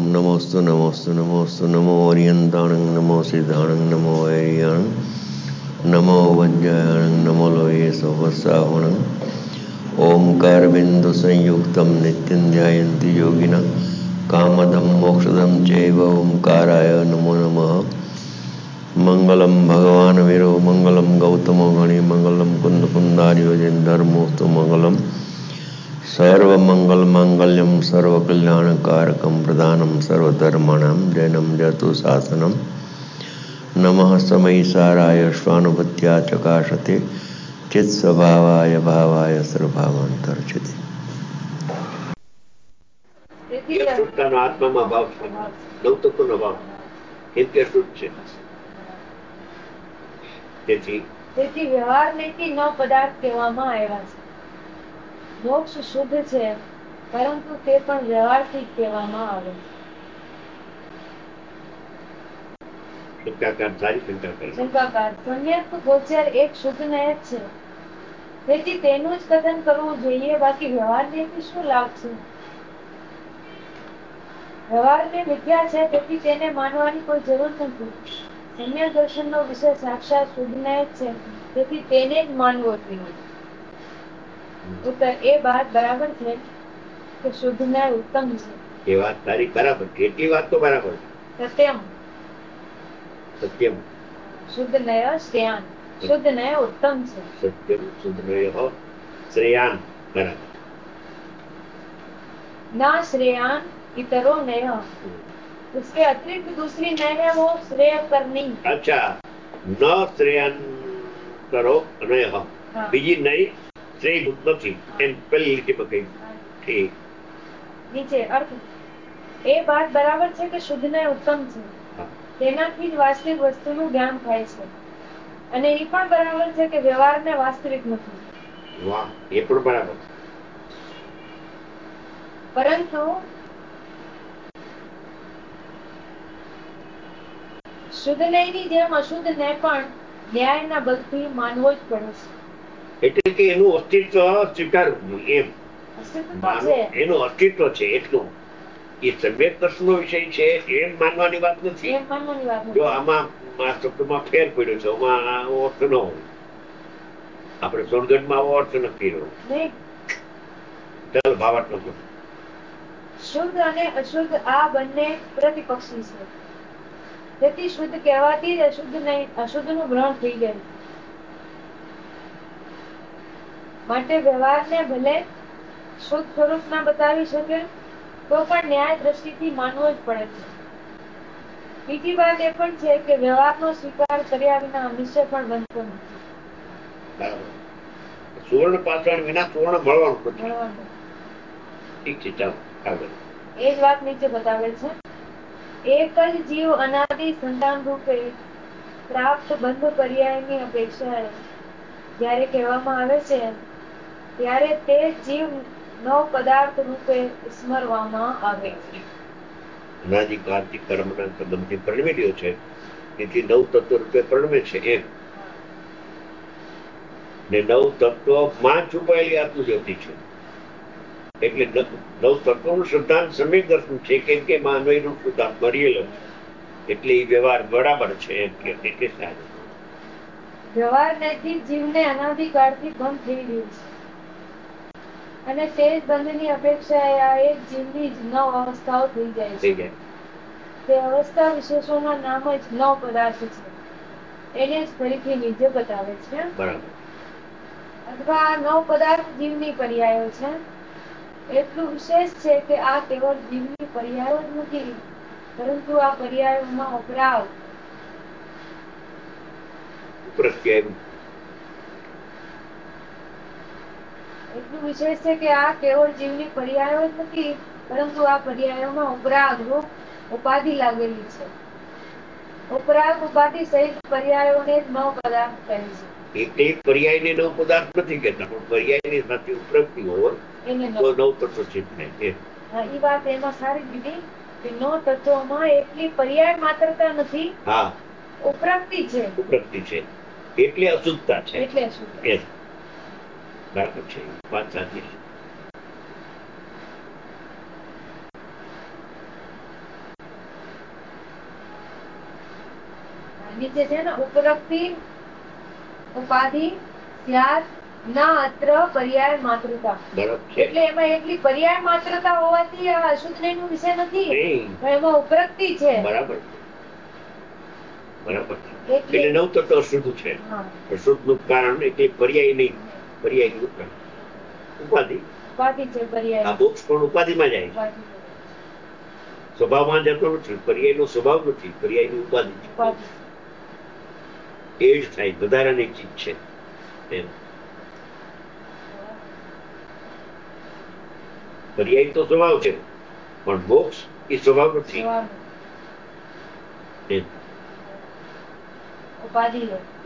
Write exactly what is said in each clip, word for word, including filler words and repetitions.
नमोस्तु नमोस्तु नमोस्तु नमो ओरियंताणं नमो सिद्धाणं नमो वैरियाणं नमो वज्रायणं नमो लोये सोवसावणं ओंकार बिंदु संयुक्तं नित्यं ध्यायन्ति योगिनः कामदं मोक्षदं चैव ओंकाराय नमो नमः। मंगलम भगवान वीरो मंगलम गौतमो गणि मंगलम कुंद कुंदार्यो धर्मोस्तु मंगलम सर्वमंगल मांगल्यम सर्वकल्याणकारकम प्रधानम सर्वधर्माणां जैनम जयतु शासनम नमः समयिसाराय स्वानुभूत्या चकाशते चित्स्वभावाय भावाय सर्वभावांतर्चिते। શુદ્ધતાનો આત્મામાં ભાવ છે, નવતત્વનો ભાવ નિત્ય શુદ્ધ છે. તેથી તેથી વ્યવહાર નીતિ ન પદાર્થ કહેવામાં આવ્યા છે. મોક્ષ શુદ્ધ છે, પરંતુ તે પણ વ્યવહારથી કહેવામાં આવે છે. શંકાકાર સારી શંકા કરી. શંકાકાર સમ્યક ગોચર એક શુદ્ધ નય જ છે, તેથી તેનું જ કથન કરવું જોઈએ, બાકી વ્યવહાર નીતિ શું લાભ છે? વ્યવહાર તે મિથ્યા છે, તેથી તેને માનવાની કોઈ જરૂર નથી. સમ્યક દર્શનનો વિષય સાક્ષાત શુદ્ધ નય જ છે, તેથી તેને જ માનવો જોઈએ. ઉત્તર એ વાત બરાબર છે કે શુદ્ધ નય ઉત્તમ છે. એ વાત તારી બરાબર, કેટલી વાત તો બરાબર. સત્યમ સત્યમ શુદ્ધ નય શ્રેયાન, શુદ્ધ નય ઉત્તમ છે. સત્યમ શુદ્ધ નય શ્રેયાન બરાબર. ना श्रेयान इतरो नया, उसके अतिरिक्त दूसरी नय है वो श्रेय करनी. अच्छा, ન શ્રેયાન કરો નય, બીજી નય શ્રેય નથી એમ પેલી લીટીમાં કહી. ઠીક. નીચે અર્થ એ વાત બરાબર છે કે શુદ્ધ નય ઉત્તમ છે, તેનાથી જ વાસ્તવિક વસ્તુનું જ્ઞાન થાય છે, અને એ પણ બરાબર છે કે વ્યવહારને વાસ્તવિક નથી. વાહ, એ પણ બરાબર. પરંતુ શુદ્ધ નયની જેમ અશુદ્ધ નય પણ ન્યાયના બલથી માનવો જ પડે છે. એટલે કે એનું અસ્તિત્વ સ્વીકારવું જોઈએ એમ. અસ્તિત્વ છે, એનું અસ્તિત્વ છે એટલું. એ સમ્યક દર્શનનો વિષય છે એમ માનવાની વાત નથી. એમ માનવાની વાત નથી. જો આમાં આ શબ્દમાં ફેર પડ્યો છે, આમાં આવો અર્થ ન હોય. આપણે સોનગઢમાં આવો અર્થ નથી રહ્યો. ચાલો ભાવાર્થ. શુદ્ધ અને અશુદ્ધ આ બંને પ્રતિપક્ષી છે, તેથી શુદ્ધ કહેવાથી જ અશુદ્ધ નહીં અશુદ્ધનું ગ્રહણ થઈ જાય. માટે વ્યવહારને ભલે શુદ્ધ સ્વરૂપમાં બતાવી શકે તો પણ ન્યાય દ્રષ્ટિથી માનવો જ પડે છે. બીજી વાત એ પણ છે કે વ્યવહારનો સ્વીકાર કર્યા વિના નિશ્ચય પણ બનતો નથી. સુવર્ણ પાષાણ વિના સુવર્ણ મળવાનું નથી. ઠીક છે, ચાલો આગળ. એ જ વાત નીચે બતાવે છે. એક જ જીવ અનાદિ સંતાન રૂપે પ્રાપ્ત બંધ પર્યાયની અપેક્ષાએ જ્યારે કહેવામાં આવે છે, ત્યારે તે જીવ નવ પદાર્થ રૂપે સ્મરવામાં આવે છે. અનાદિકાળથી કર્મના સંબંધથી પરણવી રહ્યો છે, તેથી નવ તત્વ રૂપે પરણવે છે એમ. ને નવ તત્વમાં છુપાયેલી આત્મજ્યોતિ છે, એટલે નવ તત્વનું સિદ્ધાંત સમ્યક દર્શન છે, કેમ કે માનવીનું સિદ્ધાંત મરેલો છે, એટલે એ વ્યવહાર બરાબર છે એમ કે એટલે સારું. વ્યવહાર નૈતિક જીવને અનાદિકાળથી બંધ થઈ રહ્યું છે, અને તે જ બંધની અપેક્ષાએ આ એક જીવની જ નવ અવસ્થાઓ થઈ જાય છે. તે અવસ્થા વિશેષોના નામ જ નવ પદાર્થ છે, એને જ ફરીથી નીચે બતાવે છે. બરાબર. અથવા નવ પદાર્થ જીવની પર્યાયો છે. એટલું વિશેષ છે કે આ કેવળ જીવની પર્યાયો જ નથી, પરંતુ આ પર્યાયોમાં ઉપરાવ એટલું વિશેષ છે કે આ કેવળ જીવની પર્યાયો જ નથી, પરંતુ આ પર્યાયોમાં ઉપરાગ રૂપ ઉપાધિ લાગેલી છે. ઉપરાગ ઉપાધિ સહિત પર્યાયોને જ નવ પદાર્થ કહે છે. એટલે પર્યાયને નવ પદાર્થ નથી કહેતા, પણ પર્યાયની સાથે ઉપરક્તિ હોય તો નવ તત્વ સિદ્ધ થાય છે. હા, એ વાત એમાં સારી દીધી કે નવ તત્વોમાં એટલી પર્યાય માત્રતા નથી. હા, ઉપરક્તિ છે. ઉપરક્તિ છે એટલે અશુદ્ધતા છે. એટલે અશુદ્ધતા. બરાબર છે, વાત સાચી છે. નીચે છે ને ઉપરોક્તિ ઉપાધિ સ્યાત ના અત્ર પર્યાય માત્રતા. એટલે એમાં એટલી પર્યાય માત્રતા હોવાથી આ અશુદ્ધ નું વિષય નથી, પણ એમાં ઉપરોક્તિ છે. બરાબર બરાબર. એટલે નવ તત્વ અશુદ્ધ છે. અશુદ્ધ નું કારણ એટલે પર્યાય નહીં, પર્યાય નું કારણ ઉપાધિ. ઉપાધિ છે પર્યાય. આ મોક્ષ પણ ઉપાધિમાં જાય. સ્વભાવમાં જતો નથી, પર્યાય નો સ્વભાવ નથી, પર્યાય ની ઉપાધિ છે. એ જ થાય વધારાની ચીજ છે એમ. પર્યાય તો સ્વભાવ છે, પણ મોક્ષ એ સ્વભાવ નથી. ઉપાધિ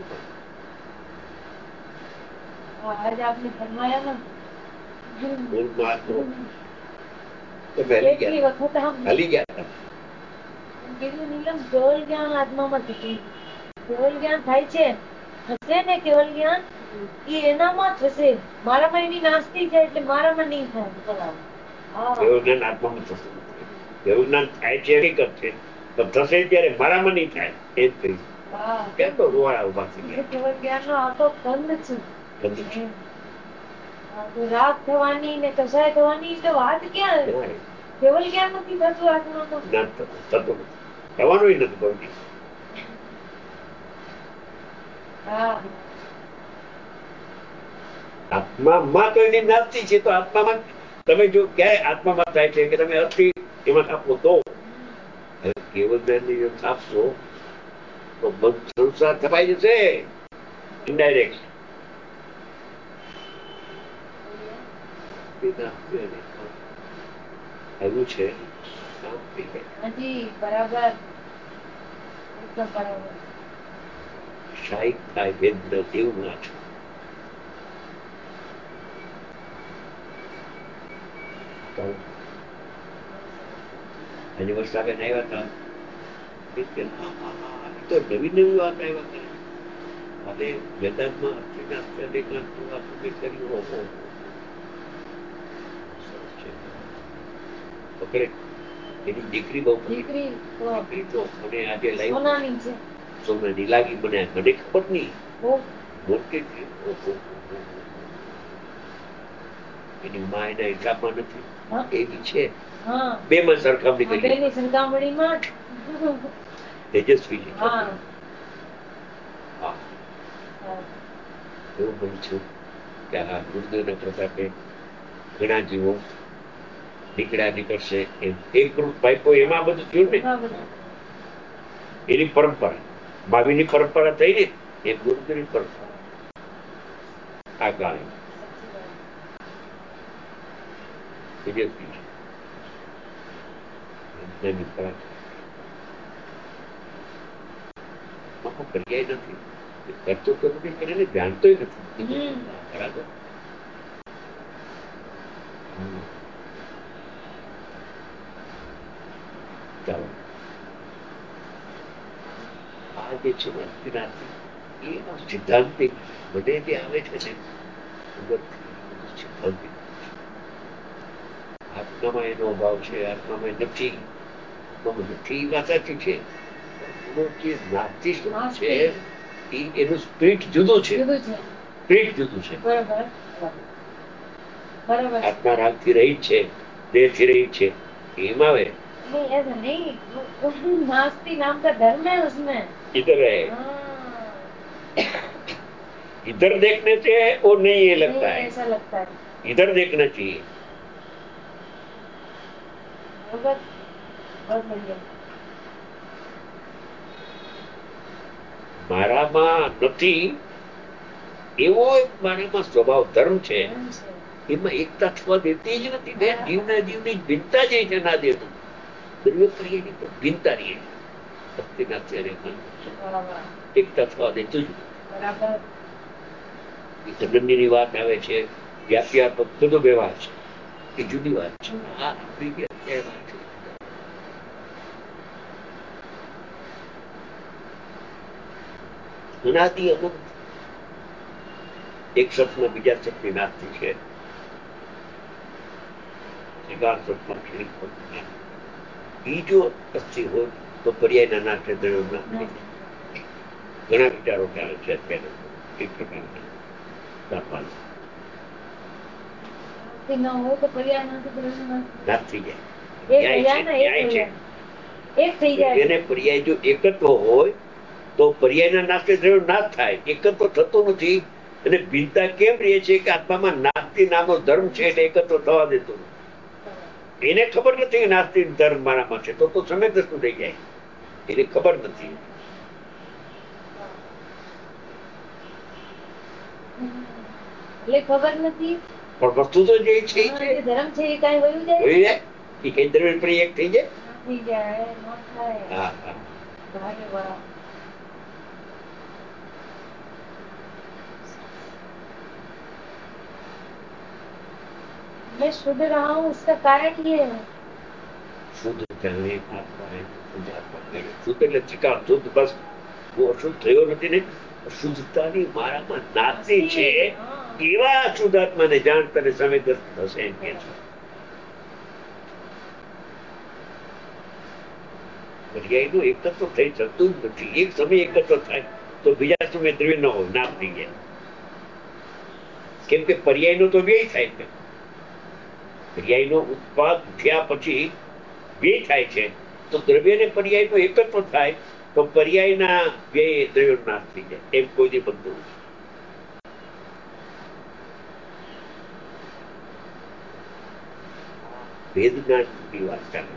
आज आपने फरमाया ना કેટલી વખત આમ હાલી ગયા કીધું નીલમ કેવલ જ્ઞાન આત્મામાં થતું. કેવલ જ્ઞાન થાય છે, થશે ને કેવલ જ્ઞાન એ એનામાં થશે. મારામાં એની નાસ્તી છે એટલે મારામાં નહીં થાય. કેવલ જ્ઞાન આત્મામાં થશે. કેવલ જ્ઞાન થાય છે હકીકત છે, તો થશે ત્યારે મારામાં નહીં થાય એ જ કહ્યું. કેમ તો રૂવાડા ઉભા થઈ ગયા. કેવલ જ્ઞાન નો આખો ખંડ છે. રાગ થવાની ને કસાય થવાની તો વાત ક્યાં? કેવલ જ્ઞાન નથી થતું આત્મામાં. થતું થવાનું નથી બનતી. આત્મામાં તો એની નાસ્તી છે, તો આત્મામાં તમે જો ક્યાંય આત્મામાં થાય છે કે તમે અતિ એમાં આપો તો કેવલ જ્ઞાનની જો આપશો તો બધું સંસાર થપાઈ જશે ઇનડાયરેક્ટ. એવું છે બરાબર. શાહી થાય વેદ એવું ના છે. હજી વર્ષાબેન આવ્યા હતા તો નવી નવી વાત આવ્યા કરે. હવે વેદાંતમાં એની દીકરી બહુ દીકરી તો મને આજે લાવી સોનાની લાગી. મને મને ખબર નહીં મોટી એની મા એના હિસાબમાં નથી એવી છે. બે માં સરખામણી કરી સરખામણીમાં તેજસ્વી છે. એવું બન્યું છું કે આ ગુરુદેવના પ્રતાપે ઘણા જીવો નીકળ્યા નીકળશે એમ એક ગ્રુપ ભાઈકો એમાં બધું થયું ને એની પરંપરા ભાવિની પરંપરા થઈ ને એ ગુરુદેવની પરંપરા આ કાળે તેજસ્વી છે. પર્યાય નથી કરતો તો નથી પણ એને જાણતો નથી. બરાબર. ચાલો આ જે છે એનો સિદ્ધાંતિક બધે જે આવે છે ને સિદ્ધાંતિક આત્મામાં એનો અભાવ છે, આત્મામાં નથી નથી વાત સાચી છે. જે નાસ્તિક છે એનું સ્પિરિટ જુદું છે. સ્પિરિટ જુદું છે. આત્મા રાગ થી રહી છે, દેહ થી રહી છે એમ આવે. नास्ती नाम का धर्म है उसमें इधर है इधर देखने से वो नहीं ये लगता है, ऐसा लगता है इधर देखना चाहिए. बहुत बहुत बढ़िया. મારામાં નથી એવો મારામાં સ્વભાવ ધર્મ છે, એમાં એકતા થવા દેતી જ નથી. બે જીવના જીવની ભિન્નતા જે છે ના દેતું દરિયો તો ભિન્નતા રહી એકતા થવા દેતું જ સંબંધીની વાત આવે છે. વ્યાખ્યા બધો વ્યવહાર છે એ જુદી વાત છે. આ આપણી વ્યાખ્યા વાત છે. અનાદિ અનંત એક સતમાં બીજા સતની નાસ્તી છે. બીજો અસ્થિ હોય તો પર્યાયના નાથે દ્રવ્ય ના ઘણા વિચારો ચાલે છે અત્યારે એક પ્રકારના દાખલા નાશ થઈ જાય. એને પર્યાય જો એકત્વ હોય તો પર્યાયના નાશને દ્રવ્ય નાશ થાય. એકત્વ થતો નથી અને ભિન્નતા કેમ રહે છે કે આત્મામાં નાસ્તિ નામનો ધર્મ છે એટલે એકત્વ થવા દેતો નથી. એને ખબર નથી કે નાસ્તિ ધર્મ મારામાં છે તો તો સમય દર્શન થઈ જાય. એને ખબર નથી. એટલે ખબર નથી પણ વસ્તુ તો જે છે ધર્મ છે એ કઈ વયું જાય એ કઈ દ્રવ્ય પર એક થઈ જાય. થઈ જાય ન થાય. હા હા अरे वाह मैं शुद्ध रहा हूँ उसका कारण ये है. શુદ્ધ જાણે આત્મા શુદ્ધ આત્મા શુદ્ધ એટલે ચિકાણ શુદ્ધ બસ હું અશુદ્ધ થયો નથી ને અશુદ્ધતાની મારામાં નાતી છે એવા શુદ્ધાત્માને જાણ તને સમય થશે એમ કે છે. પર્યાયનું એકત્વ થઈ શકતું જ નથી. એક સમય એકત્વ થાય તો બીજા સમય દ્રવ્ય ન હોય નાશ થઈ જાય. કેમ કે પર્યાયનો તો વ્યય થાય છે. પર્યાયનો ઉત્પાદ થયા પછી વ્યય થાય છે તો દ્રવ્ય ને પર્યાય નો એકત્વ થાય તો પર્યાયના વ્યય દ્રવ્ય નાશ થઈ જાય. એમ કોઈ દી બનતું નથી. ભેદ જ્ઞાનની વાત ચાલે.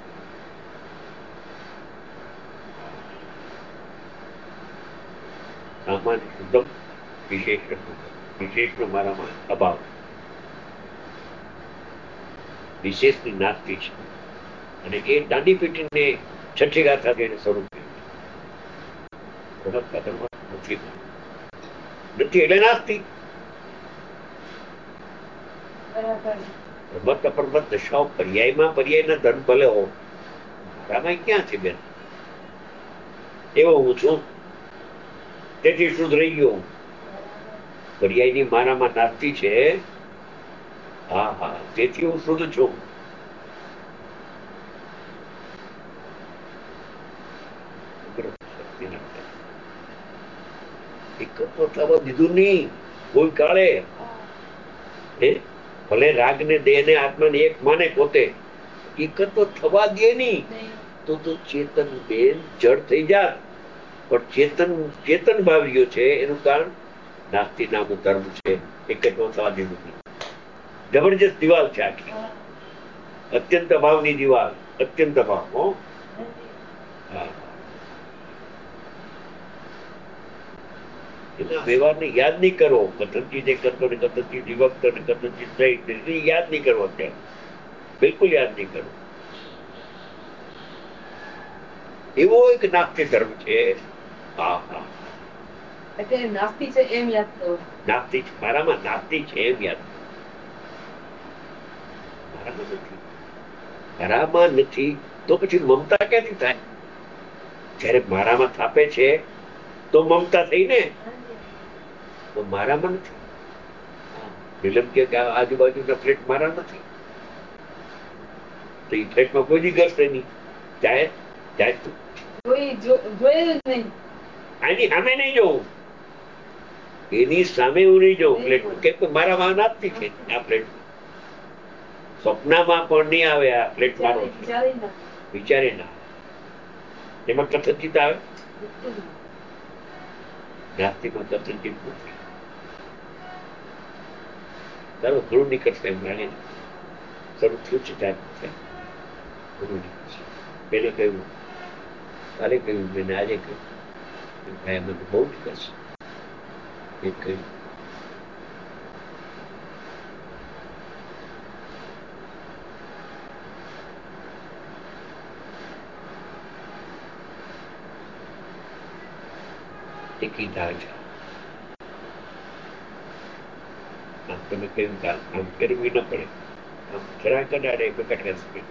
સામાન્ય શુદ્ધમ વિશેષ વિશેષનો મારામાં અભાવ વિશેષની નાસ્તી છે અને એ દાંડી પેટીને છઠ્ઠી ગાથા એને સ્વરૂપ નથી નથી એટલે નાસ્તી. પ્રમત અપ્રમત દશાઓ પર્યાયમાં પર્યાયના ધર્મ ભલે હો મારામાં ક્યાં છે બેન? એવો હું છું તેથી શુદ્ધ રહી ગયો. પર્યાયની મારામાં નાસ્તી છે. હા હા તેથી હું શુદ્ધ છું. એકત્વ થવા દીધું નહીં કોઈ કાળે. ભલે રાગ ને દેહ ને આત્મા ને એક માને પોતે એકત્વ થવા દે નહીં તો તો ચેતન બેન જડ થઈ જાત. પણ ચેતન ચેતન ભાવ્યો છે એનું કારણ નાસ્તિ નામનો ધર્મ છે. એકત્વ થવા દીધું નહીં. જબરજસ્ત દિવાલ છે આખી. અત્યંત ભાવની દિવાલ. અત્યંત ભાવ. હો હા એના વ્યવહારને યાદ નહીં કરવો. કથનચિત એકત્વ ને કથનચિત વિભક્ત ને કથનચિત સહિત યાદ નહીં કરવો. અત્યારે બિલકુલ યાદ નહીં કરવો. એવો એક નાસ્તિ ધર્મ છે. હા હા નાસ્તી છે એમ યાદ કરો. નાસ્તી મારામાં નાસ્તી છે એમ યાદ કરો. મારામાં નથી. મારામાં નથી તો પછી મમતા ક્યાંથી થાય? જયારે મારામાં થાપે છે તો મમતા થઈ ને. તો મારામાં નથી. નિલમ કે આજુબાજુના ફ્લેટ મારા નથી તો એ ફ્લેટમાં કોઈ દી ઘર નહીં. જાય જાય તું આની સામે નહીં જોવું. એની સામે હું નહીં જોઉં ફ્લેટમાં. કેમ કે મારામાં નાસ્તી છે આ ફ્લેટ. સ્વપ્નમાં પણ નહીં આવે આ ફ્લેટ મારો છે. વિચારે ના એમાં કથનચિત આવે. નાસ્તિકમાં કથનચિત નથી. તારું ઘણું નીકળશે એમ લાગે છે. શરૂ થયું છે ટાઈમ ઘણું નીકળશે. પેલે કહ્યું કાલે કહ્યું મેં આજે કહ્યું ભાઈ બધું બહુ નીકળશે. એ કહ્યું કીધા છે. આમ તમે કહ્યું કાલ આમ કરવી ન પડે. આમ જરા કદાડે પ્રકટ કરશે.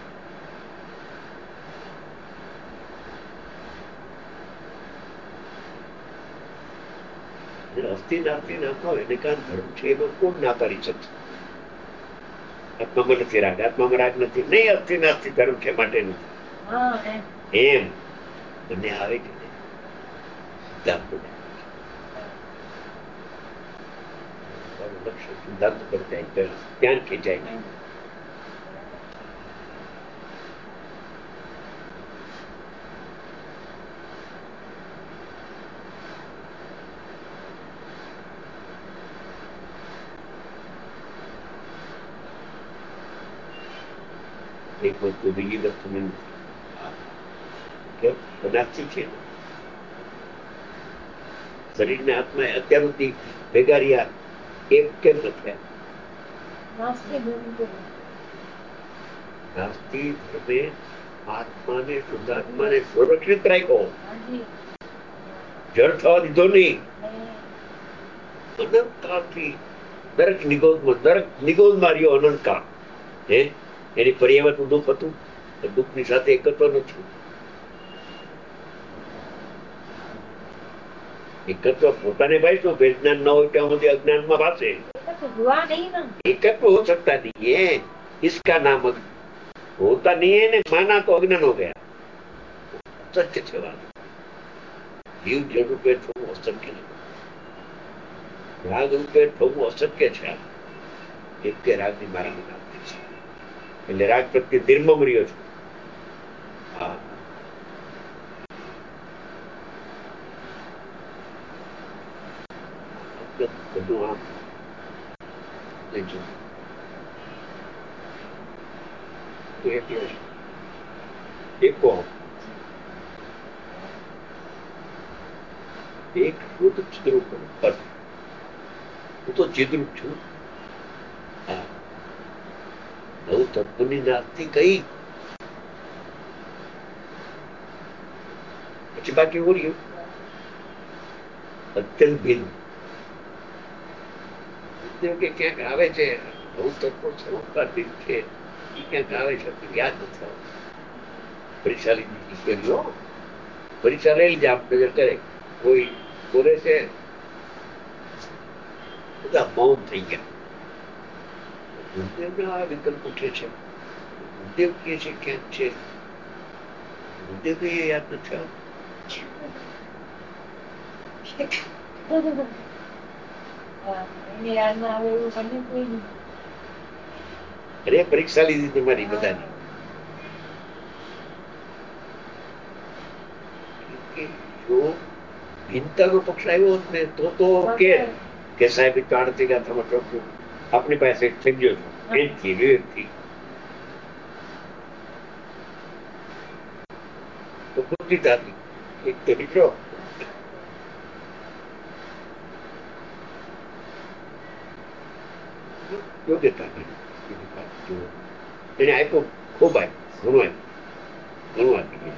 અસ્થિ નાસ્તિ નાખો એને કાન ધર્મ છે એમાં કોણ ના પાડી શકશે? આત્મામાં નથી રાગ. આત્મામાં રાગ નથી. નહીં અસ્થિ નાસ્તિ ધર્મ છે માટે નથી એમ મને આવે છે ને. પોતાનું લક્ષ્ય સિદ્ધાંત પર જાય, ધ્યાન ખેંચાય નહીં. એક વસ્તુ બીજી વસ્તુ નાસ્તિક છે. શરીરને આત્મા અત્યાર સુધી ભેગા રહ્યા એમ કેમ નથી? નાસ્તિક તમે આત્માને શુદ્ધાત્માને સુરક્ષિત રાખ્યો, જળ થવા દીધો નહીં. અનંતકાળથી દરેક નિગોદમાં દરેક નિગોદમાં રહ્યો અનંતકાળ. હે એની પર્યાવરણ દુઃખ હતું, દુઃખની સાથે એકત્વ નથી. એકત્વ પોતાને ભાઈ શું જ્ઞાન ન હોય ત્યાં સુધી અજ્ઞાનમાં ભાષે. एकत्व हो सकता नहीं है, इसका नाम होता नहीं है ने माना तो अज्ञान हो गया. सत्य છે વાત. જીવ જળ રૂપે થવું અશક્ય નથી, રાગ રૂપે થવું અશક્ય છે. એક કે રાગની મારા મનાવ છે એટલે રાગ પ્રત્યે ધીર્મ રહ્યો છું. હા બધું આમ દેખો એક શુદ્ધ ચિદ્રૂપ હું તો ચિદ્રૂપ છું. નવ તત્વની નાસ્તી કઈ પછી બાકી બોલ્યું અત્યંત ભિન્ન કે ક્યાંક આવે છે. નવ તત્વો સર્વકાધિક છે, એ ક્યાંક આવે છે યાદ નથી આવતું. પરીક્ષા લીધી પરીક્ષા લઈ લીધી આપણે કરે કોઈ બોલે છે બધા મૌન થઈ ગયા. ગુરુદેવ આ વિકલ્પ ઉઠે છે, ગુરુદેવ કે છે ક્યાંક છે, ગુરુદેવ કઈ યાદ નથી આવતું. અરે પરીક્ષા લીધી તમારી બધાની. જો ભિન્નતાનો પક્ષ આવ્યો ને તો તો કે કે સાહેબ આણથી ગાથામાં ચોખ્ખું આપણી પાસે થઈ ગયો છું એનથી વિવેકથી તો બુદ્ધિ થતી એક તો નીકળો. યોગ્યતા એને આપ્યું ખૂબ આપ્યું ઘણું આપ્યું ઘણું આપી.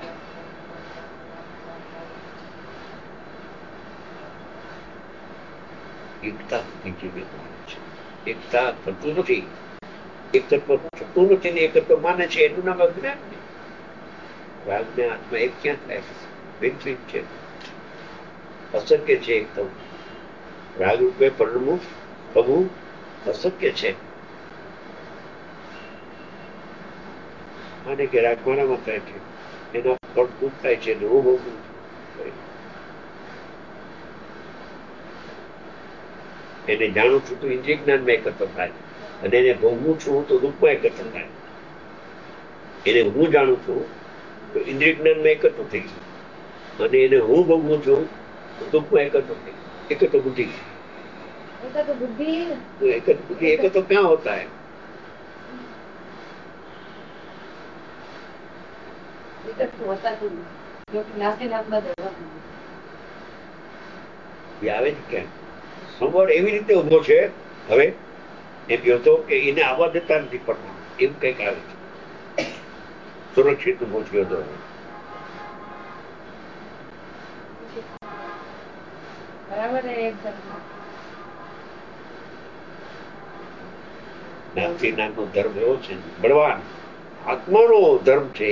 એકતા એકતા થતું નથી, એક તત્વ થતું નથી ને એક તત્વ માને છે એનું નામ અજ્ઞાન. રાગ ને આત્મા એક ક્યાં થાય છે? વિકસિત છે, અશક્ય છે. એક થવું રાગ રૂપે પરણવું થવું અશક્ય છે. માને કે રાગ મારામાં થાય છે, એના ફળ દુઃખ થાય છે એટલે હું ભોગવું છું. એને જાણું છું તો ઇન્દ્રિય જ્ઞાનમાં એકત્ર થાય અને એને ભોગવું છું તો દુઃખમાં એકત્ર થાય. એને હું જાણું છું તો ઇન્દ્રિય જ્ઞાનમાં એકત્ર થઈ ગયું અને એને હું ભોગવું છું તો દુઃખમાં એકત્ર થઈ ગયું. એકત્ર બુદ્ધિ એકત્ર બુદ્ધિ એકત્ર બુદ્ધિ એકત્ર ક્યાં હોતા है? આવે છે કેમ સંવર એવી રીતે ઉભો છે. હવે એમ કહ્યો હતો કે એને આવવા દેતા નથી પડતું એવું કઈક આવે છે. સુરક્ષિત ઉભો થયો હતો. નાથી નામનો ધર્મ એવો છે બળવાન આત્માનો ધર્મ છે.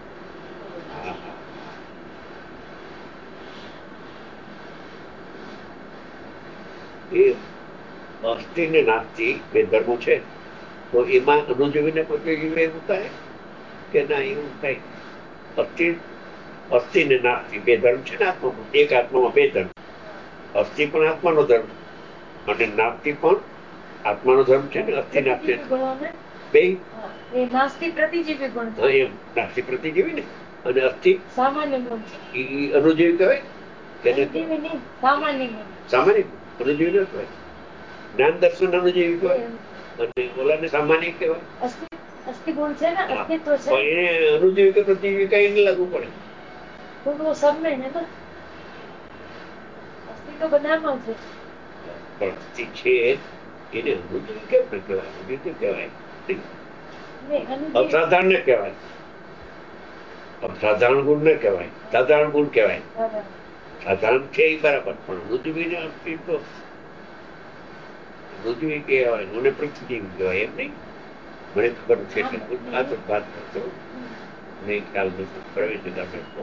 એ અસ્થિ ને નાસ્તિ બે ધર્મો છે તો એમાં અનુજીવીને પ્રતિજીવી એવું થાય કે ના એવું થાય. અસ્થિ અસ્થિ ને નાસ્તિ બે ધર્મ છે ને આત્મામાં. એક આત્મામાં બે ધર્મ. અસ્થિ પણ આત્માનો ધર્મ અને નાસ્તિ પણ આત્માનો ધર્મ છે ને. અસ્થિ નાસ્તિ બે નાસ્તિ પ્રતિજીવી ગુણ છે. એમ નાસ્તિ પ્રતિજીવી ને અને અસ્થિ સામાન્ય ગુણ છે. એ અનુજીવી કહેવાય. સામાન્ય ગુણ સામાન્ય અનુજીવી ન કહેવાય. જ્ઞાન દર્શન અનુજીવી કહેવાય અને ઓલાને સામાન્ય કહેવાય. અસ્થિ ગુણ છે ને, અસ્તિત્વ છે. એને અનુજીવી કે પ્રતિજીવી કઈ એને લાગુ પડે. તો વો सब में है ना. અસ્થિ તો બધામાં છે. પણ અસ્થિ છે એને અનુજીવી કેમ ન કહેવાય? અનુજીવી કહેવાય. અસાધારણ ને કહેવાય. સાધારણ ગુણ ન કહેવાય, સાધારણ ગુણ કહેવાય. સાધારણ છે એ બરાબર, પણ અનુજીવી અસ્તિત્વ અનુજીવી કહેવાય. મને પ્રતિજીવી કહેવાય એમ નહીં. મને ખબર છે આ તો વાત કરતો નહીં, ખ્યાલ નથી પ્રવેશ કરતો.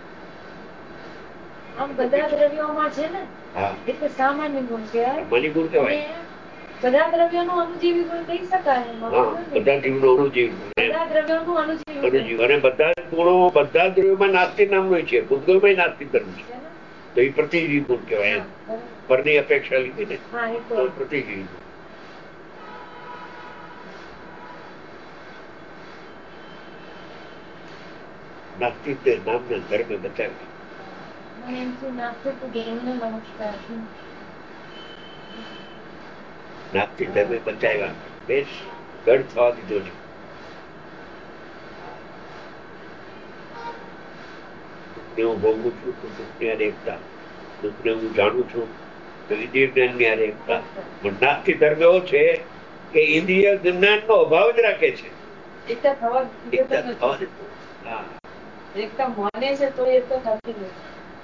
આમ બધા દ્રવ્યોમાં છે ને, એટલે સામાન્ય ગુણ કહેવાય. સામાન્ય ગુણ કહેવાય. બધા દ્રવ્યોનું અનુજીવી ગુણ કહી શકાય. બધા જીવનો અનુજીવી બધા દ્રવ્યોનું અનુજીવી અનુજીવી અને બધા ગુણો બધા દ્રવ્યોમાં નાસ્તિ નામનો છે. ભૂતગલમાં નાસ્તિ ધર્મ છે. તો એ પ્રતિજીવી ગુણ કહેવાય. પરની અપેક્ષા લીધી ને તો પ્રતિજીવી ગુણ. નાસ્તિક નામને ધર્મે બચાવ્યા. નાસ્તિક ધર્મે બચાવ્યા. બેસ ગઢ થવા દીધો છે. દુઃખને હું ભોગવું છું તો દુઃખની હારે એકતા, દુઃખને હું જાણું છું તો ઇન્દ્રિય જ્ઞાનની હારે એકતા. પણ નાસ્તિક ધર્મ એવો છે કે ઇન્દ્રિય જ્ઞાનનો અભાવ જ રાખે છે. એકતા થવા હા એકતા માને છે તો એ તો નથી નથી.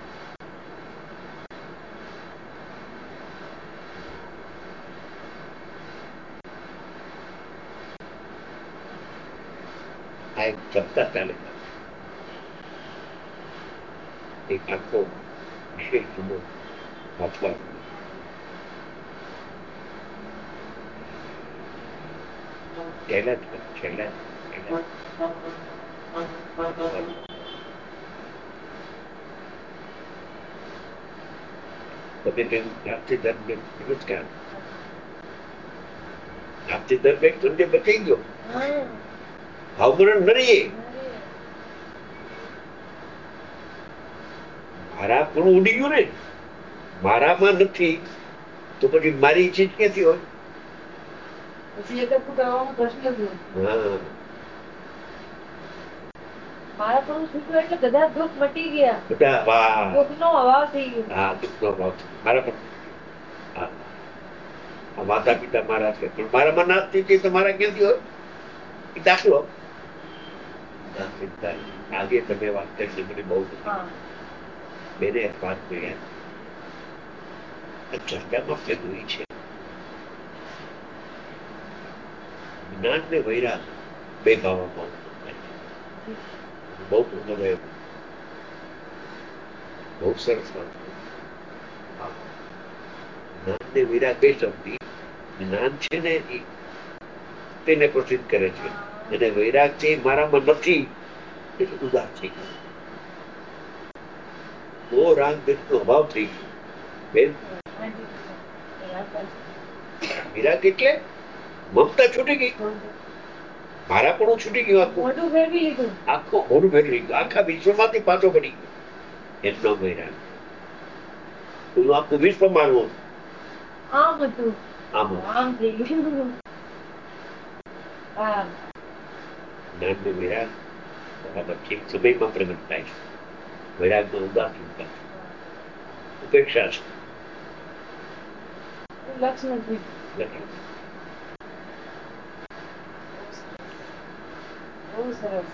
આ એક સપ્તાહ ચાલે. એક આખો વિષય જુદો વાંચવા છેલ્લા છેલ્લા તમે કહ્યું નાસ્તિક ધર્મ નમસ્કાર. નાસ્તિક ધર્મ એક ધંધે બચાઈ ગયો. ભાવમરણ ન રહીએ. મારા પણ ઉડી ગયું ને. મારામાં નથી તો પછી મારી ચીજ ક્યાંથી હોય? પછી એ તો કરવાનો પ્રશ્ન જ નથી. હા મારા પણ છૂટ્યું એટલે બધા દુઃખ મટી ગયા. બધા વાહ દુઃખનો અભાવ થઈ ગયો. હા દુઃખનો અભાવ મારા પણ. હા માતા પિતા મારા છે પણ મારામાં નાસ્તી છે તો મારા ક્યાંથી હોય? એ દાખલો આજે તમે વાત કરી મને બહુ બેને વાત કર્યા ચર્ચામાં પેલું એ છે જ્ઞાન ને વૈરાગ બે ભાવમાં બહુ મજા બહુ સરસ વાત. જ્ઞાન ને વૈરાગ બે શબ્દ. જ્ઞાન છે ને તેને પ્રસિદ્ધ કરે છે અને વૈરાગ છે મારામાં નથી એટલે ઉદાસ થઈ ગયો. બહુ રાગ દેશનો અભાવ થઈ ગયો. બેન વિરાગ એટલે મમતા છૂટી ગઈ. મારા પણ છૂટી ગયું. આખું મોઢું ફેરવી લીધું. આખું મોઢું ફેરવી ગયું. આખા વિશ્વમાંથી પાછો પડી ગયો. એટલો વૈરાગ. પેલું આખું વિશ્વ માનવું આમ હતું આમ આમ થઈ ગયું. હા જ્ઞાન નો વિરાગ બરાબર ઠીક સમયમાં પ્રગટ થાય છે. વૈરાગમાં ઉદાસીનતા ઉપેક્ષા છે. લક્ષ્મણ બહુ સરસ.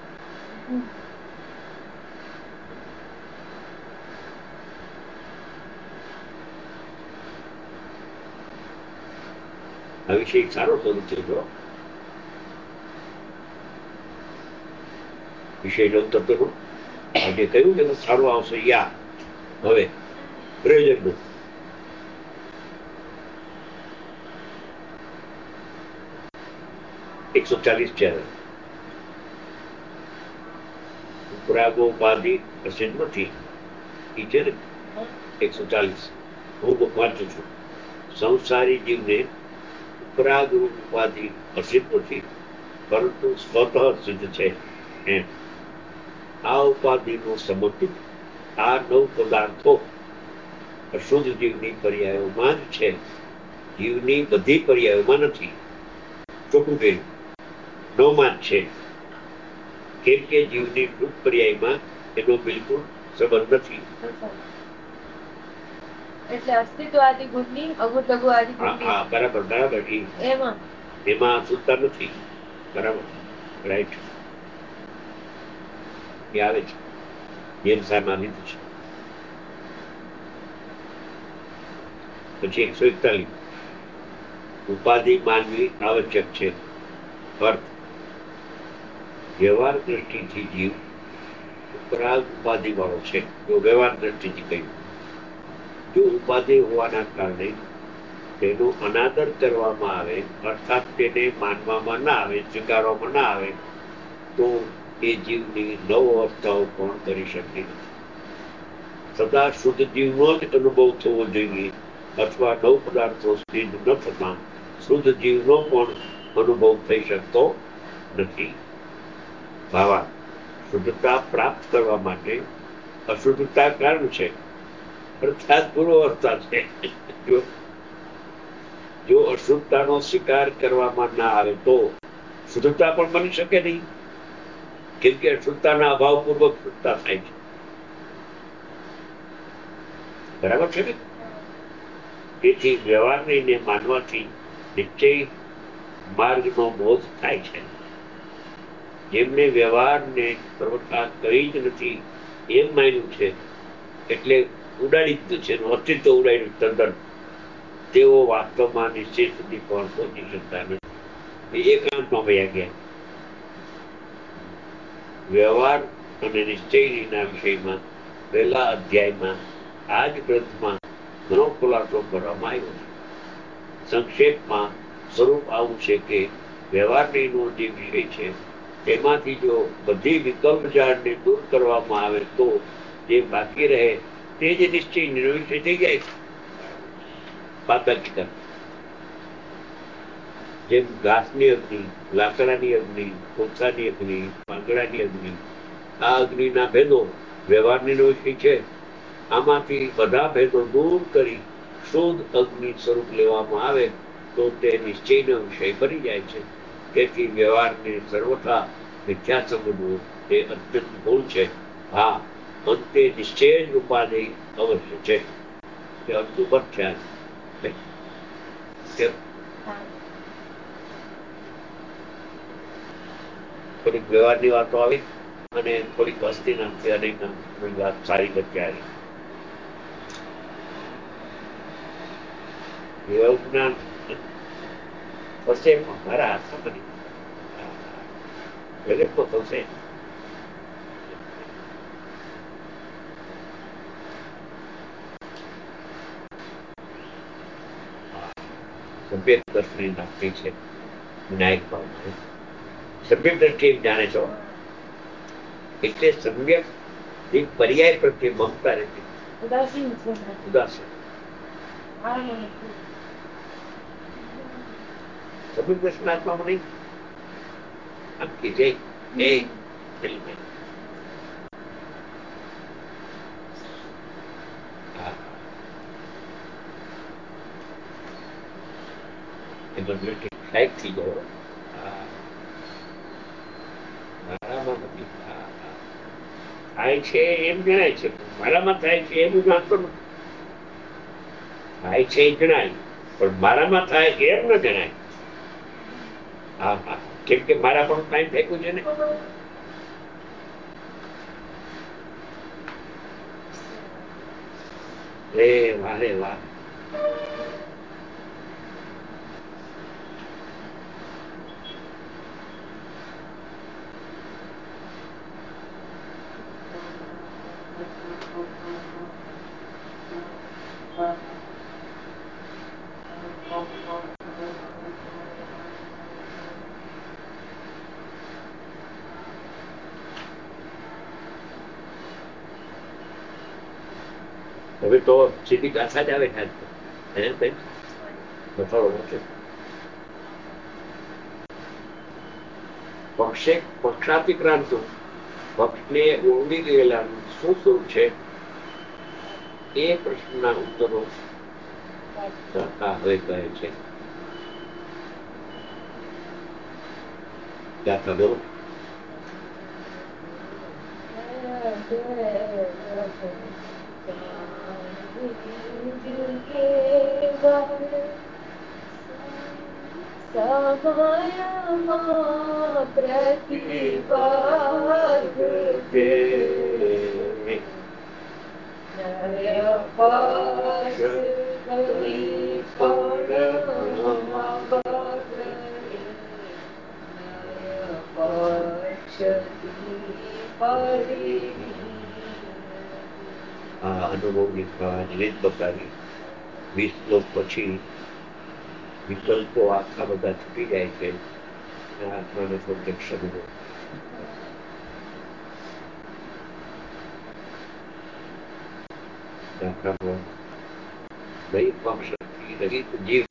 આ વિષય એક સારો સ્વરૂપ છે. જો વિષય નો તત્વ આજે કહ્યું કે સારું આવશે યા હવે પ્રયોજન નું એકસો ચાલીસ છે. પુરાગોપાધિ પ્રસિદ્ધ નથી એ છે ને એકસો ચાલીસ હું વાંચું છું. સંસારી જીવને ઉપરાગ રૂપ ઉપાધિ અસિદ્ધ નથી, પરંતુ સ્વતઃ સિદ્ધ છે. એમ આ ઉપાધિનો સંબંધ આ નવ પદાર્થો અશુદ્ધ જીવની પર્યાયોમાં જ છે. જીવની બધી પર્યાયોમાં નથી. ચોખ્ખું કહ્યું, નવમાં જ છે. કેમ કે જીવની શુદ્ધ પર્યાયમાં એનો બિલકુલ સંબંધ નથી. એટલે અસ્તિત્વ આદિ ગુણની અગુણ લઘુ આદિ ગુણની હા બરાબર બરાબર એમાં એમાં અશુદ્ધતા નથી. બરાબર, રાઈટ. એ આવે છે, જેમ સાહેબમાં લીધું છે. પછી એકસો એકતાલીસ ઉપાધિ માનવી આવશ્યક છે. અર્થ વ્યવહાર દ્રષ્ટિથી જીવ ઉપરાગ ઉપાધિ વાળો છે. જો વ્યવહાર દ્રષ્ટિથી કહ્યું, જો ઉપાધિ હોવાના કારણે તેનો અનાદર કરવામાં આવે, અર્થાત તેને માનવામાં ના આવે, સ્વીકારવામાં ના આવે, તો એ જીવની નવ અવસ્થાઓ પણ કરી શકતી નથી. સદા શુદ્ધ જીવનો જ અનુભવ થવો જોઈએ, અથવા નવ પદાર્થો સિદ્ધ ન થતા શુદ્ધ જીવનો પણ અનુભવ થઈ શકતો નથી. ભાવા શુદ્ધતા પ્રાપ્ત કરવા માટે અશુદ્ધતા કારણ છે, અર્થાત પૂર્વ અવસ્થા છે. જો અશુદ્ધતાનો સ્વીકાર કરવામાં ના આવે તો શુદ્ધતા પણ બની શકે નહીં, કેમ કે અશુદ્ધતાના અભાવ પૂર્વક શુદ્ધતા થાય છે. બરાબર છે ને? તેથી વ્યવહારને માનવાથી નિશ્ચય માર્ગનો બોધ થાય છે. જેમને વ્યવહારને સર્વથા કરી જ નથી એમ માન્યું છે, એટલે ઉડાડી દીધું છે, અસ્તિત્વ ઉડાડ્યું તદ્દન, તેઓ વાસ્તવમાં નિશ્ચય સુધી પણ પહોંચી શકતા નથી. એકાંતમાં વયા ગયા. વ્યવહાર અને નિશ્ચયના વિષયમાં પહેલા અધ્યાયમાં આ જ ગ્રંથમાં ઘણો ખુલાસો કરવામાં આવ્યો છે. સંક્ષેપમાં સ્વરૂપ આવું છે કે વ્યવહારનો જે વિષય છે તેમાંથી જો બધી વિકલ્પ જાળને દૂર કરવામાં આવે તો જે બાકી રહે તે જ નિશ્ચય વિષય થઈ જાય. પાતળીકરણ જેમ ઘાસની અગ્નિ, લાકડાની અગ્નિ, કોલસાની અગ્નિ, પાંદડાની અગ્નિ, આ અગ્નિના ભેદો વ્યવહારની વિષય છે. આમાંથી બધા ભેદો દૂર કરી શુદ્ધ અગ્નિ સ્વરૂપ લેવામાં આવે તો તે નિશ્ચયનો વિષય બની જાય છે. તેથી વ્યવહારને સર્વથા મિથ્યા સમજવું એ અત્યંત ભૂલ છે. હા, અંતે નિશ્ચય જ ઉપાધિ અવશ્ય છે. તે અર્થ ઉપર ખ્યાલ થોડીક વ્યવહારની વાતો આવી અને થોડીક વસ્તી નામથી અનેક નામની વાત સારી રીતે આવી. એવું જ્ઞાન થશે પણ મારા હાથમાં નથી. દરેક તો થશે. સભ્ય દર્શની નાખતી છે વિનાયક ભાવમાં. સભ્ય દ્રષ્ટિ જાણે છો એટલે સમ્યક એક પર્યાય પ્રત્યે મમતા રહેતી, ઉદાસીન ઉદાસીન સભ્ય દર્શનાત્મામાં નહીં. આમ કે જય એ લાઈક થઈ જાય. મારામાં નથી થાય છે એમ જણાય છે, મારામાં થાય છે એમ જાણતો નથી. થાય છે એ જણાય પણ મારામાં થાય એમ ન જણાય. હા હા, કેમ કે મારા પણ ટાઈમ ફેંક્યું છે ને. રે વાહ રે વાહ. હવે તો સીધી ગાથા જ આવે છે. પક્ષે પક્ષાતિક્રાંત પક્ષને ઓળંગી ગયેલા શું સ્વરૂપ છે એ પ્રશ્નના ઉત્તરો હવે કહે છે. દાખલા દો. સમયમાં પ્રતિપાદકે નયપાશ કરી આ અનુભવની રીત બતાવી. વીસ શ્લોક પછી વિકલ્પો આખા બધા છૂટી જાય છે. આત્માનો પ્રત્યક્ષ અનુભવ. દાખલા દૈવ પક્ષથી રહિત જીવ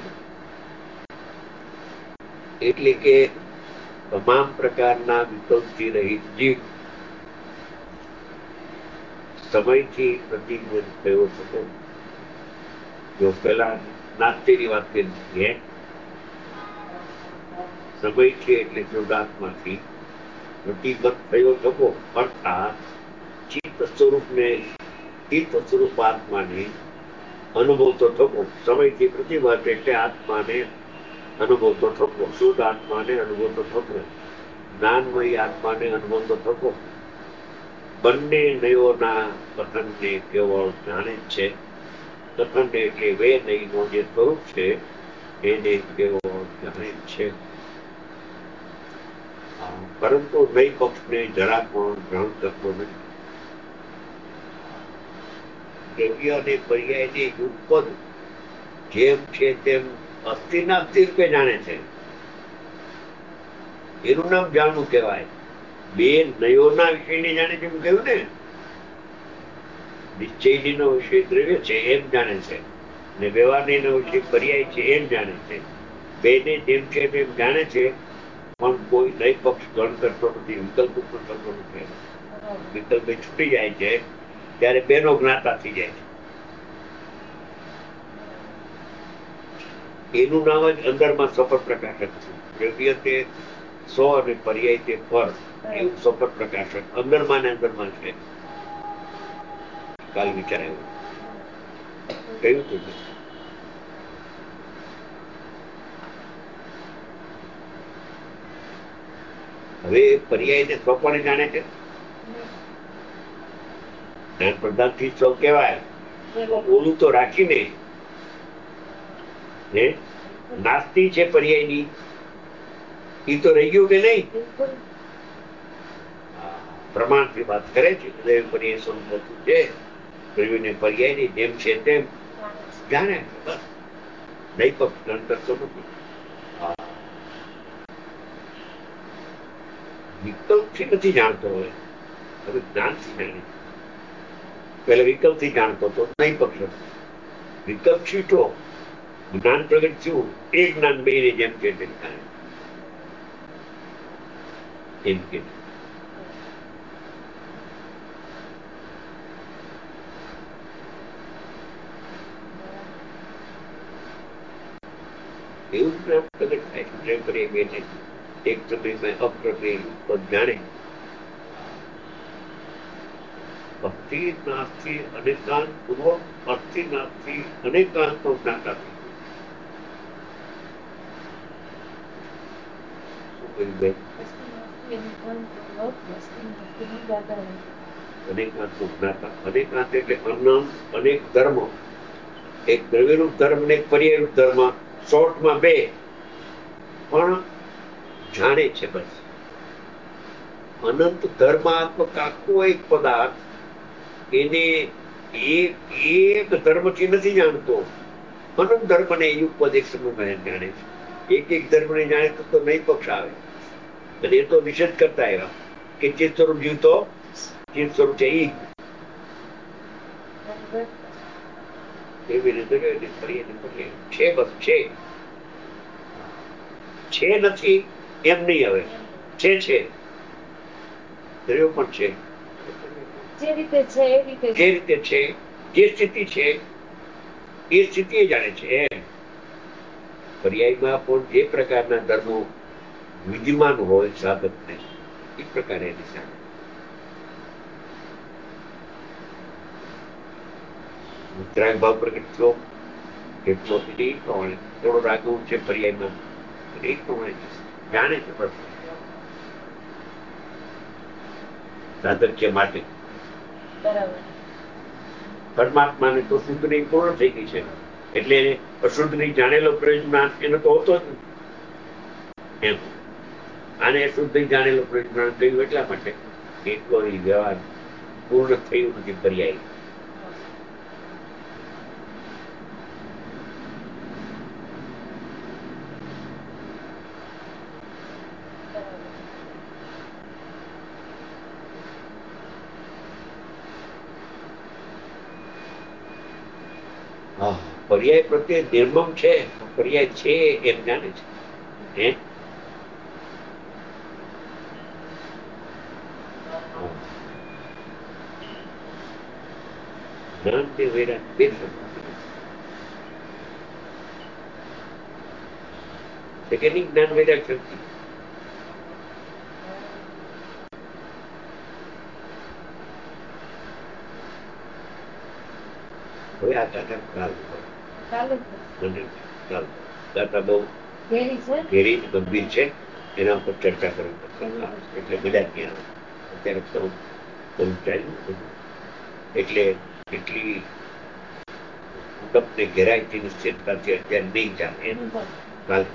એટલે કે તમામ પ્રકારના વિકલ્પથી રહિત જીવ સમયથી પ્રતિબદ્ધ થયો હતો. જો પેલા નાસ્તિની વાત કરી સમયથી એટલે શુદ્ધાત્માથી પ્રતિબદ્ધ થયો થકો અર્થાત ચિત્ત સ્વરૂપને ચિત્ત સ્વરૂપ આત્માને અનુભવતો થકો. સમયથી પ્રતિબદ્ધ એટલે આત્માને અનુભવતો થકો, શુદ્ધ આત્માને અનુભવતો થકો, જ્ઞાનમય આત્માને અનુભવતો થકો. બંને નયોના કથનને કેવળ જાણે જ છે. કથન એટલે વે નયનો જે સ્વરૂપ છે એને કેવળ જાણે જ છે. પરંતુ નય પક્ષને જરા પણ ગ્રહણ કરતો નથી. દ્રવ્ય અને પર્યાયને યુગપદ જેમ છે તેમ અસ્થિના અસ્થિ રૂપે જાણે છે. એનું નામ જાણવું કહેવાય. બે નયોના વિષયને જાણે છે એમ કહ્યું ને. નિશ્ચયનો વિષય દ્રવ્ય છે એમ જાણે છે ને વ્યવહારનો વિષય પર્યાય છે એમ જાણે છે. બેને જેમ છે તેમ જાણે છે પણ કોઈ નય પક્ષ ગ્રહણ કરતો નથી, વિકલ્પ ઉપર કરતો નથી. વિકલ્પ છૂટી જાય છે ત્યારે બેનો જ્ઞાતા થઈ જાય છે. એનું નામ જ અંદરમાં સફળ પ્રકાશક છે. દ્રવ્ય તે સો અને પર્યાય તે પર એવું સફળ પ્રકાશક અંદરમાં ને અંદરમાં છે. કાલ વિચાર આવ્યો કયું તું હવે પર્યાય ને સ્વપણે જાણે છે. જ્ઞાન પ્રધાન થી સૌ કહેવાય ઓલું તો રાખીને હે નાસ્તી છે પર્યાયની એ તો રહી ગયું કે નહીં. પ્રમાણથી વાત કરે છે પર્યાય સ્વરૂપ છે. પ્રવીને પર્યાયની જેમ છે તેમ જાણે બસ નહીં પક્ષ ગ્રહણ કરતો નથી. વિકલ્પથી નથી જાણતો. હોય હવે જ્ઞાનથી જાણે. પેલા વિકલ્પથી જાણતો તો નહીં પક્ષ વિકલ્પ છૂટો જ્ઞાન પ્રગટ થયું. એ જ્ઞાન બે ને જેમ છે તેમ જાણે એમ કે એવું પ્રેમ પ્રગટ થાય છે. પ્રેમ કરી બે ને એક સમયમાં અપ્રક્રિય પદ જાણે. ભક્તિ નાથથી અનેકાંત પૂર્વક ભક્તિ નાથથી અનેકાંત નો જ્ઞાતા થઈ. શું કર્યું બેન? અનેકાંત નો જ્ઞાતા. અનેકાંત એટલે અનંત અનેક ધર્મ. એક દ્રવ્યરૂપ ધર્મ ને એક પર્યાયરૂપ ધર્મ. શોર્ટમાં બે પણ જાણે છે. બસ અનંત ધર્માત્મક આખો એક પદાર્થ એને એક ધર્મથી નથી જાણતો. અનંત ધર્મને યુગપદ એક સમયમાં જાણે છે. એક એક ધર્મને જાણે તો નહીં પક્ષ આવે. અને એ તો નિષેધ કરતા આવ્યા કે ચિત્ત સ્વરૂપ જીવતો ચિત્ત સ્વરૂપ છે ઈ એવી રીતે છે. બસ છે છે નથી એમ નહીં. હવે છે છે રહ્યો પણ છે. જે રીતે છે એ રીતે જે રીતે છે, જે સ્થિતિ છે એ સ્થિતિ જાણે છે. પર્યાયમાં પણ જે પ્રકારના ધર્મો વિદ્યમાન હોય સાધકને એ પ્રકારે એની સામે વિતરાગ ભાવ પ્રગટ થયો કેટલો એ પ્રમાણે થોડો રાગુ છે પર્યાયમાં એ પ્રમાણે જાણે છે. બસ સાધક છે માટે પરમાત્માને તો શુદ્ધની પૂર્ણ થઈ ગઈ છે એટલે અશુદ્ધની જાણેલો પ્રયોજન એનો તો હોતો જ નથી એમ. આને શુદ્ધ જાણેલો પ્રયોજન કહ્યું એટલા માટે એટલો વ્યવહાર પૂર્ણ થયું નથી પર્યાય. પર્યાય પ્રત્યે નિર્મમ છે, પર્યાય છે એમ જાણે છે. હે જ્ઞાન ને વૈરાગ બે શક્તિ જ્ઞાન વૈરાગ શક્તિ હવે આ દાદા કાલ દાદા બહુ ઘેરી ગંભીર છે એના ઉપર ચર્ચા કરવી પડશે. એટલે બધા ત્યાં અત્યારે બહુ ચાલ્યું એટલે એટલી ઉડપ ને ઘેરાઈથી નિશ્ચિતતાથી અત્યારે નહીં ચાલે. કાલે